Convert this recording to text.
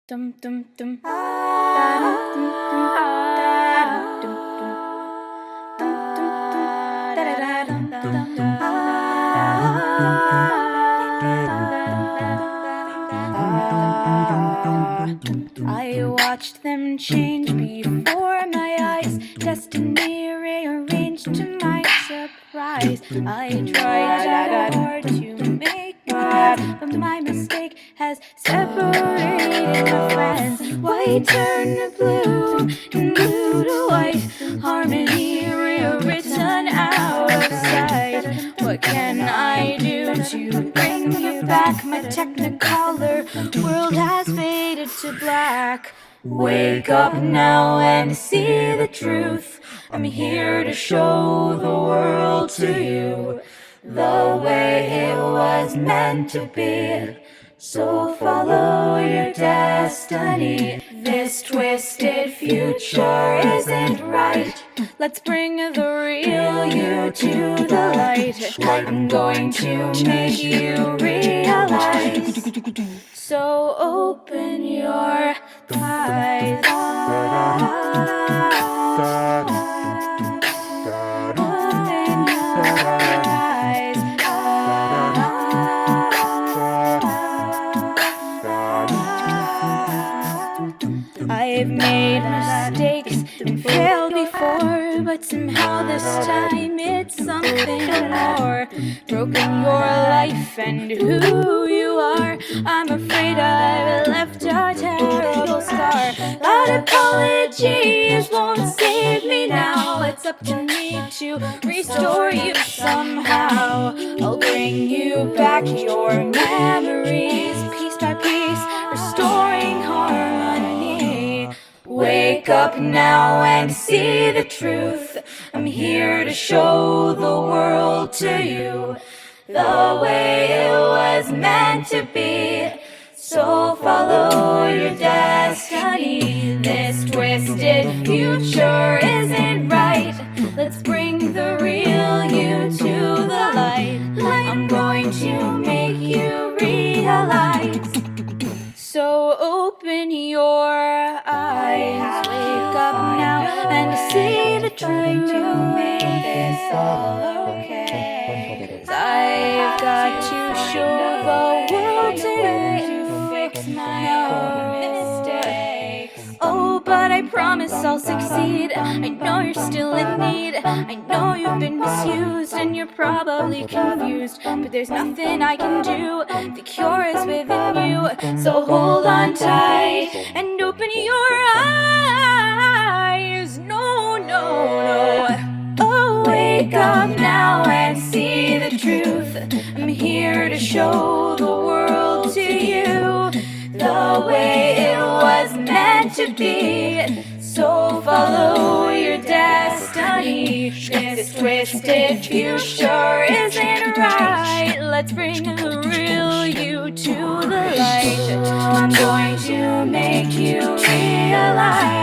Dum dum dum. Da dum dum. Da dum dum. Dum dum dum. Da da da dum dum dum. I watched them change before my eyes, destiny rearranged to my surprise. I tried hard to make plans, but my mistake has separated my friends. White turned to blue, and blue to white, harmony rewritten out of sight. What can I do to bring you back? My technicolor world has faded to black. Wake up now and see the truth. I'm here to show the world to you the way it was meant to be. So follow your destiny. This twisted future isn't right. Let's bring the real you to the light. I'm going to make you realize. So open your eyes. Open your eyes. I've made mistakes and failed before, but somehow this time it's something more. Broken your life and who you are. I'm afraid I've left a terrible scar. Loud apologies won't save me now. It's up to me to restore you somehow. I'll bring you back your memories, piece by piece, restoring harmony. Wake up now and see the truth. I'm here to show the world to you the way it was meant to be. So follow your destiny. This twisted future isn't right. Let's bring the real you to the light. I'm going to make you realize. So open your eyes. Wake up now and see the truth. To make this all okay. 'Cause I've got to show the world today to fix my own mistakes. Oh, but I promise I'll succeed. I know you're still in need. I know you've been misused and you're probably confused, but there's nothing I can do. The cure is within you. So hold on tight and open your eyes. No, no, no. Oh, wake up now and see the truth. I'm here to show the world to you the way it was meant to be. So follow your destiny. This twisted future isn't right. Let's bring the real you to the light. I'm going to make you realize.